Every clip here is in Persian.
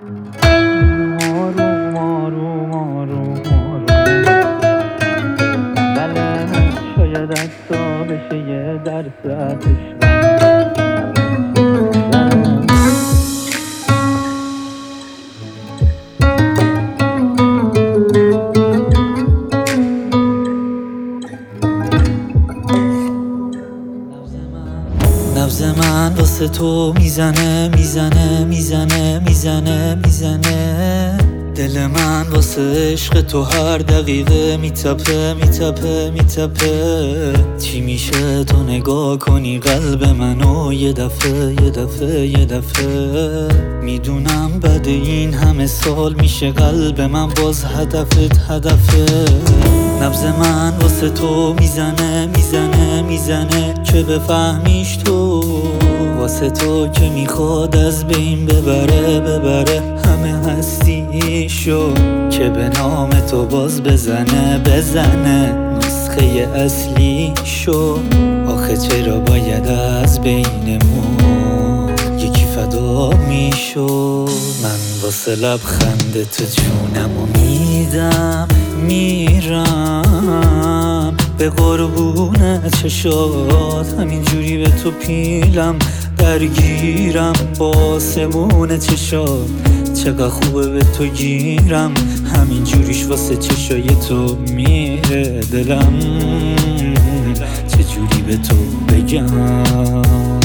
آروم آروم آروم آروم بله شاید حتی بشه یه درصد نبض من واسه تو میزنه میزنه میزنه میزنه میزنه دل من واسه عشق تو هر دقیقه میتپه میتپه میتپه چی میشه تو نگاه کنی قلب منو یه دفعه یه دفعه یه دفعه میدونم بعد این همه سال میشه قلب من باز هدفت هدفه نبض من واسه تو میزنه میزنه میزنه که بفهمیش تو واسه تو که میخواد از بین ببره ببره همه هستیشو که به نام تو باز بزنه بزنه نسخه اصلیشو آخه چرا باید از بینمون یکی فدا میشد من واسه لبخند تو جونمو میدم میرم به قربون چشات همینجوری به تو پیلم درگیرم با آسمون چشات چقدر خوبه به تو گیرم همینجوریش واسه چشای تو میره دلم چجوری به تو بگم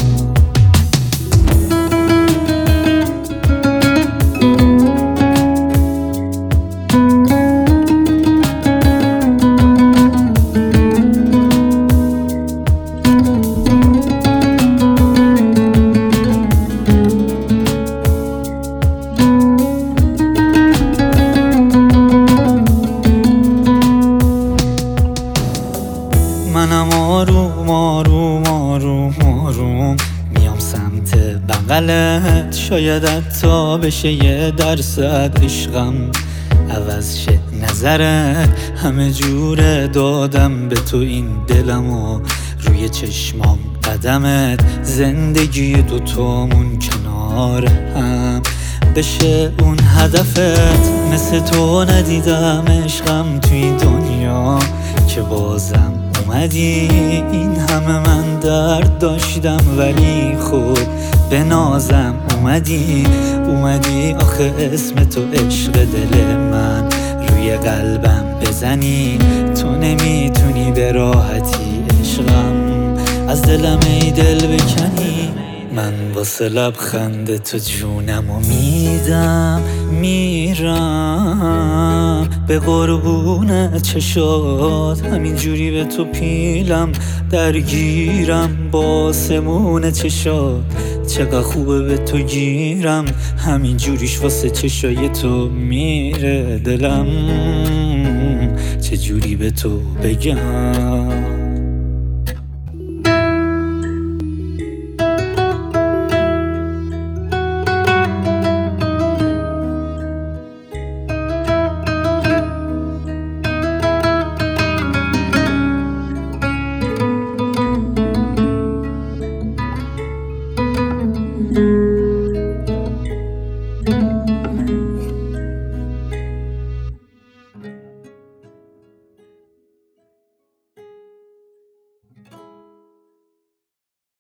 منم آروم آروم آروم آروم میام سمت بغلت شاید حتی بشه یه درصد عشقم عوض شه نظرت همه جوره دادم به تو این دلمو روی چشمام قدمت زندگی دوتامون کنار هم بشه اون هدفت مثل تو ندیدم عشقم توی دنیا که بازم اومدی این همه من درد داشتم ولی خوب به نازم اومدی آخه اسم تو عشق دل من روی قلبم بزنی تو نمیتونی به راحتی عشقم از دلم ای دل بکنی من واسه لبخند تو جونمو میدم میرم به قربون چشات همینجوری به تو پیلم درگیرم با آسمون چشات چقدر خوبه به تو گیرم همینجوریش واسه چشای تو میره دلم چجوری به تو بگم